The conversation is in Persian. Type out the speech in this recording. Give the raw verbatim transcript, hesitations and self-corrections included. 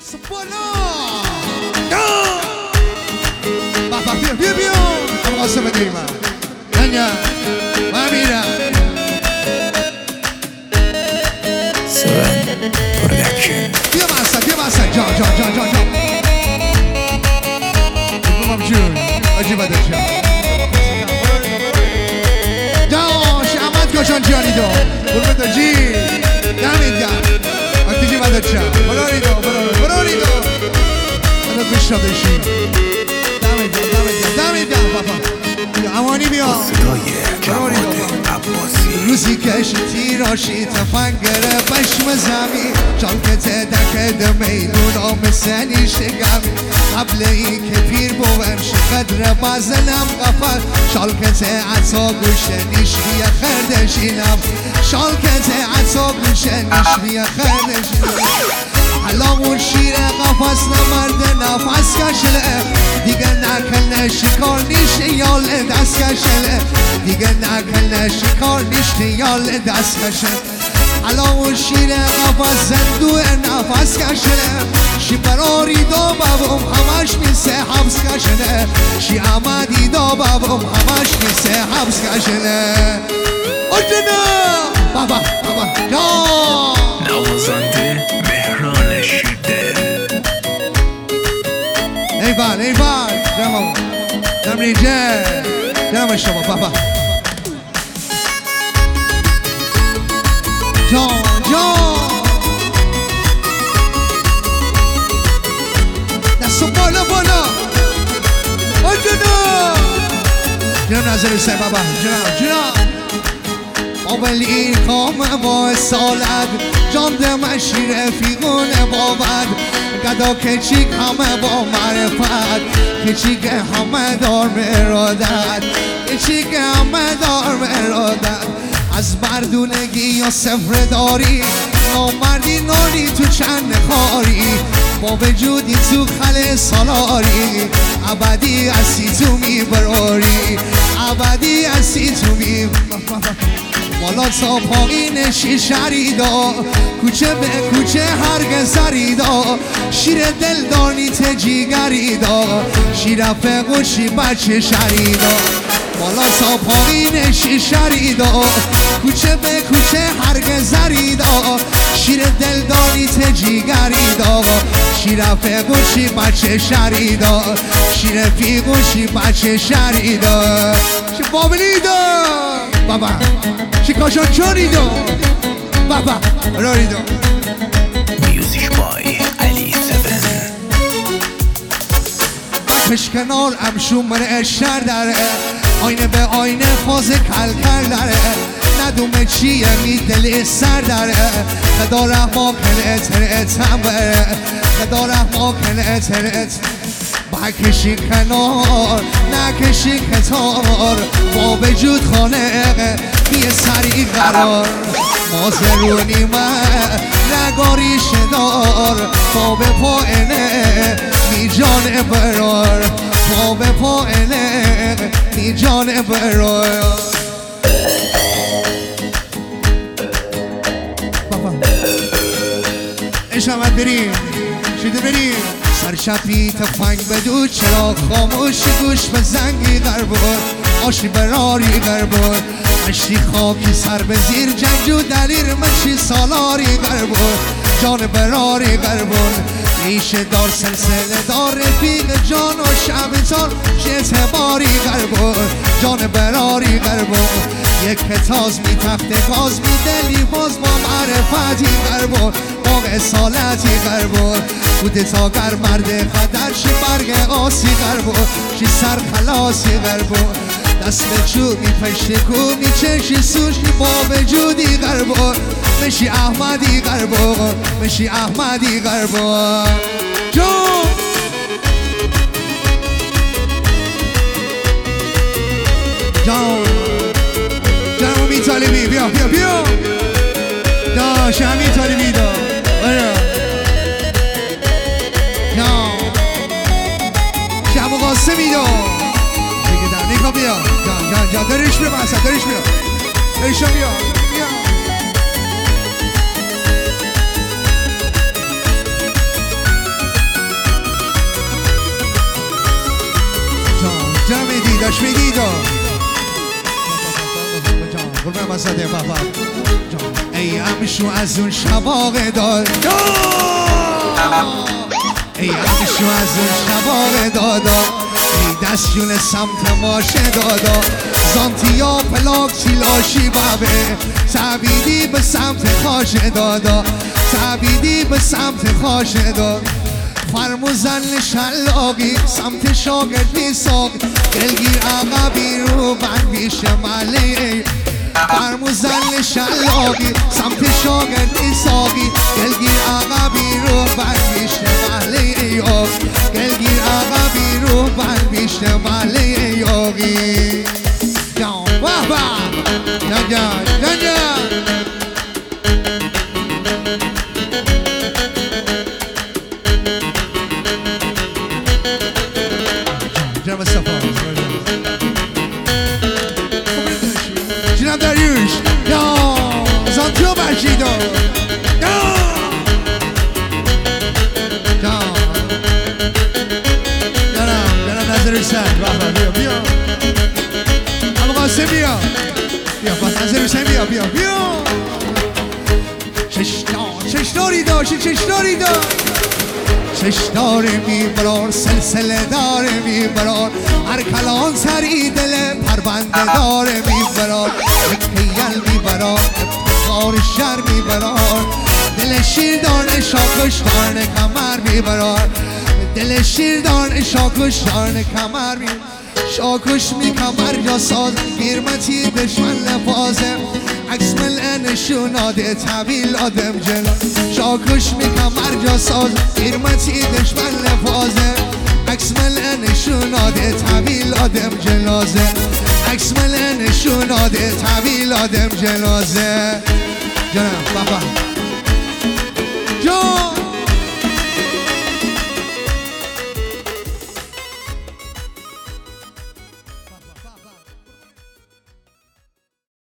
بالا بابا بیا بیا بیا ابو قاسم دیما دنیا ما میرم سون پرودکشن بیا باسا بیا باسا جا جا جا جا جا بابا جون عجیب داشت جا شامت کشان جانی دو قربت جی دامید گام وقتی جی بدت شام براری دو براری براری دو بدت بشتم داشتی دامید گام دامید گام دامید گام بابا امانی بیا صدای جواد عباسی روزی کشتی راشی تفنگره بشم زمین چالکت دکد میدون آم سنی شگمی قبل این که پیر بوم شقدر بازنم قفل شالکت عطا گوشنیش بیا خردشینم شالکت عطا گوشنیش بیا خردشینم حالا اون شیر قفص نمرد نفس کشله دیگه نکل نشکار نیشه یال دست کشله دیگه نکل نشکار نیشه یال دست کشله حالا اون شیر قفص زندو نفس کشله شی براری دو بابم همش میسه حبس کشله شی آمدی دو بابم همش میسه حبس کشله اجنا بابا بابا جا نوازنده مهران شیرده ایوان ایوان جمع جمع ریجه جمع شما بابا جان جان دستو بالا بالا آجانا جناب نظر سه بابا جناب جناب اول این کام با سالت جان دم شیر فیگون باور گدا کچیک همه با معرفت کچیک همه دار مرادت کچیک همه دار مرادت از مردونگی یا سفر داری نامردی نانی تو چند خاری با وجودی تو خل سالاری ابدی اسی تو میبراری ابدی اسی تو میبراری بالا تا پایین شیشریدا کوچه به کوچه هرگز سریدا شیر دلدار نیت جیگریدا شیر فقوشی بچه شریدا بالا تا پایین شیشریدا کوچه به کوچه هرگز سریدا شیر دلدار نیت جیگریدا شیر فقوشی بچه شریدا شیر فقوشی بچه شریدا چه بابلیدا بابا شکاشان چونیدو بابا راریدو میوزیک بای علی سفن بکش کنار امشوم من شر داره آینه به آینه فاز کل کل داره ندومه چیه می دل سر داره خدا رحما کنه ترعتم بره خدا رحما کنه ترعتم بکشی کنار نکشی کتار با وجود خانه بی سری قرار مازرونی من نگاری شدار با به پاینه می جان برار با به پاینه می جان برار بابا اشامت بریم شده بریم سرشبی تفنگ بدو چرا خاموش گوش به زنگی غربون آشی براری غربون مشتی خاکی سر به زیر جنگ و دلیر مشی سالاری غربون جان براری غربون ریشه دار سلسله دار رفیق جان و شبتان شیط باری غربون جان براری غربون یک تاز می تخت گاز می دلی باز با معرفتی غربون با اصالتی غربون بوده تا گر مرد قدر شی برگ آسی غربون شی سر خلاصی غربون دست به چوب می پشت کو می چشی سوشی با وجودی غربون مشی احمدی غربون مشی احمدی غربون جون جان جان امی طالبی بیا بیا بیا داش امی طالبی دا برا جان شب و قاسمی دا دیگه در نگاه بیا جان جان جان دارش بیا بحثا دارش بیا دارش بیا بیا جرمزاده بابا ای همشو از اون شباقه داد ای همشو از اون شباقه دادا ای دستشون سمت ماشه دادا زانتیا پلاک چیلاشی بابه سبیدی به سمت خاشه دادا سبیدی به سمت خاشه داد فرموزن شلاقی سمت شاگردی ساق دلگیر عقبی رو بند بیش ملی فرموزن شلاقی سمت شاگردی ساقی دلگیر عقبی رو بند بیش ملی دلگیر عقبی رو بند بیش ملی یاقی جان بابا جان جان جان جان جناب صفا جناب داریوش یا زانتیو برشیدو یا جان جناب جناب نظر حسین بابا بیا بیا ابو قاسم بیا بیا با نظر حسین بیا بیا بیا چشتا چشتاری داشتی چشتاری داشت چشدار میبرار سلسله دار میبرار هر کلان سری دل پربنده دار میبرار مکیل میبرار افتخار شر میبرار دل شیردان شاکش دان کمر میبرار دل شیردان شاکش دان کمر میبرار شاکش می کمر یا ساز گیرمتی دشمن لفاظه عکس ملع نشوناده طویل آدم جلو شاکش می کمر یا ساز گیرمتی دشمن لفاظه عکس ملع نشوناده طویل آدم جلازه عکس ملع نشوناده طویل آدم جلازه جناب بابا